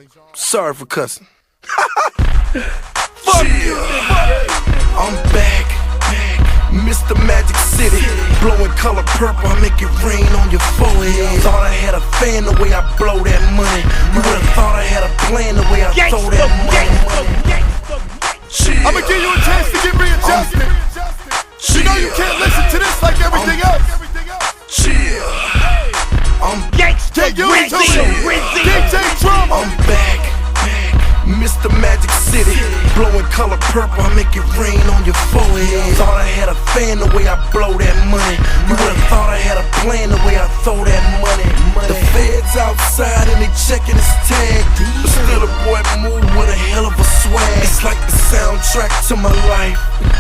Sorry for cussing. Fuck you. I'm back, Mr. Magic City, blowing color purple, I make it rain on your forehead. Thought I had a fan the way I blow that money. You would've thought I had a plan the way I throw that money. I'ma give you a chance to get readjusted. You know you can't listen to this like everything else. Chill. I'm Gangsta DJ Drama. I'm back, Mr. Magic City, blowing color purple, I make it rain on your forehead. Thought I had a fan the way I blow that money. You would've thought I had a plan the way I throw that money. The feds outside and they checking his tag, but still the boy move with a hell of a swag. It's like the soundtrack to my life.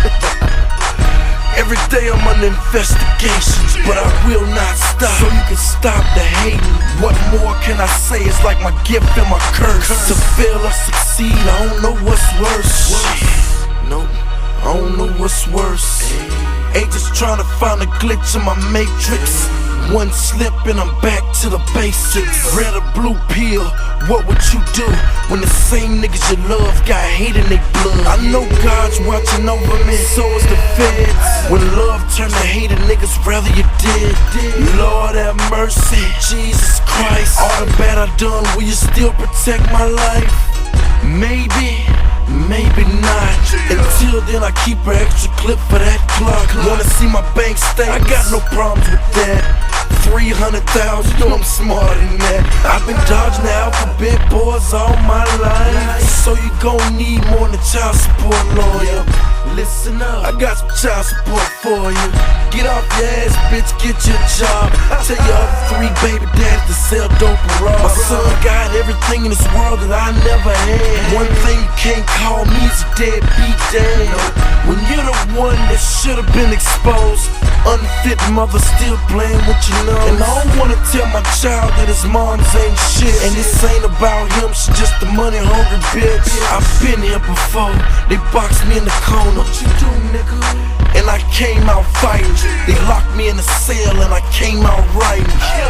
Every day I'm under investigation, but I will not stop, so you can stop the hating. What more can I say? It's like my gift and my curse. To fail or succeed, I don't know what's worse. No, I don't know what's worse. Ain't just trying to find a glitch in my matrix. One slip and I'm back to the basics. Red or blue pill, what would you do when the same niggas you love got hate in they blood? I know God's watching over me, so is the feds. When love turned to hate, a niggas rather you did. Lord have mercy, Jesus Christ. All the bad I done, will you still protect my life? Maybe, maybe not. Until then I keep an extra clip for that clock. Wanna see my bank statements? I got no problems with that. 300,000, you know I'm smarter than that. I've been dodging the alphabet boys all my life, so you gon' need more than a child support lawyer. Listen up, I got some child support for you. Get off your ass, bitch, get your job. Tell your other 3 baby dads to sell dope and rob. My son got everything in this world that I never had. One thing you can't call me is a deadbeat dad. When you're the one that should've been exposed, unfit mother still playing with your nose. And I don't wanna tell my child that his moms ain't shit, and this ain't about him, she just a money hungry bitch. I've been here before, they boxed me in the corner. What you do, nigga? And I came out fighting. They locked me in a cell and I came out writing.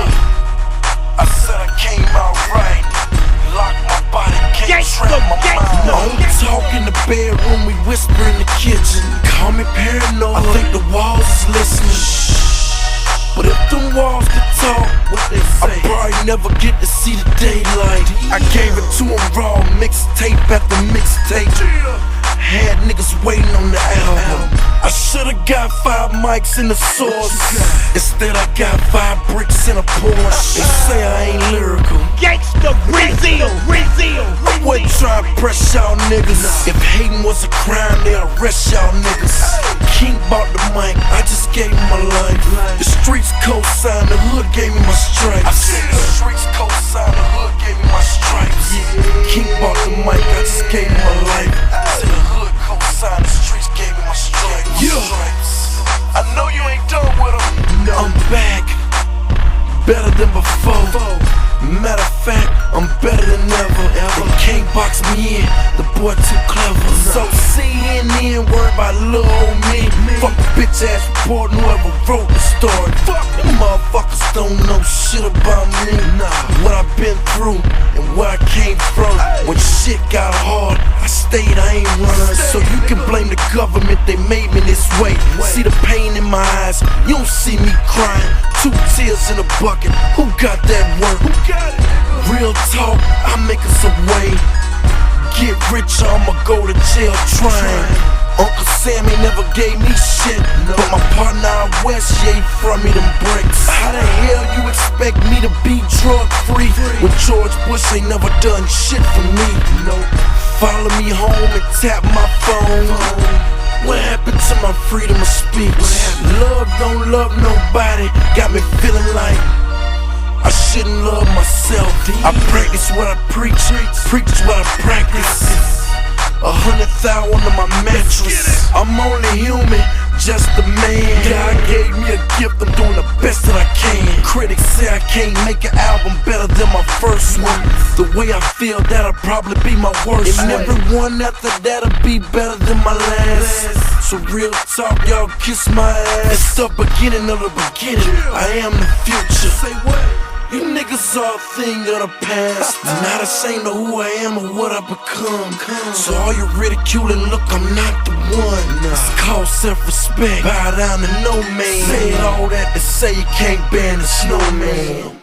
I said I came out writing. Locked my body, can't trap my mind. I don't talk in the bedroom, we whisper in the kitchen. Call me paranoid, I think the walls is listening. But if them walls could talk, what they say, I probably never get to see the daylight. I gave it to them raw, mixtape after mixtape. Had niggas waiting on the album. I should've got 5 mics in the source. Instead I got 5 bricks in a Porsche. They say I ain't lyrical. Gangsta Brazil. I wouldn't try to press y'all niggas. If hating was a crime, they'd arrest y'all niggas. King bought the mic, I just gave him my life. The streets co-signed, the hood gave me my stripes. I said the streets co-signed, the hood gave me my stripes. King bought the mic, I just gave him my life. I said the hood co-signed, the streets gave me my stripes. I know you ain't done with them. I'm back, better than before. Matter of fact, I'm better than ever. They can't box me in, the boy too clever. So CNN worry about little old me. Fuck the bitch ass reporting whoever wrote the story. Fuck them motherfuckers don't know shit about me. What I've been through and where I came from. When shit got hard, I stayed, I ain't run. So you can blame the government, they made me this way. See the pain in my eyes, you don't see me crying. 2 tears in a bucket, who got that work? Real talk, I make us a way. Get rich or I'ma go to jail trying. Uncle Sammy never gave me shit, but my partner out west, yeah, he from me them bricks. How the hell you expect me to be drug free when George Bush ain't never done shit for me? Follow me home and tap my phone. What happened to my freedom of speech? Love don't love nobody, got me feeling like I shouldn't love myself. I practice what I preach what I practice. 100,000 under my mattress. I'm only human, just a man. God gave me a gift, I'm doing the best that I can. Critics say I can't make an album better than my first one. The way I feel, that'll probably be my worst. And everyone after that'll be better than my last. So real talk, y'all kiss my ass. It's the beginning of the beginning, I am the future. Say what? You niggas all a thing of the past. Not ashamed of who I am or what I become. So all you ridiculing, look, I'm not the one. It's called self-respect. Bow down to no man. Said all that to say you can't ban a snowman.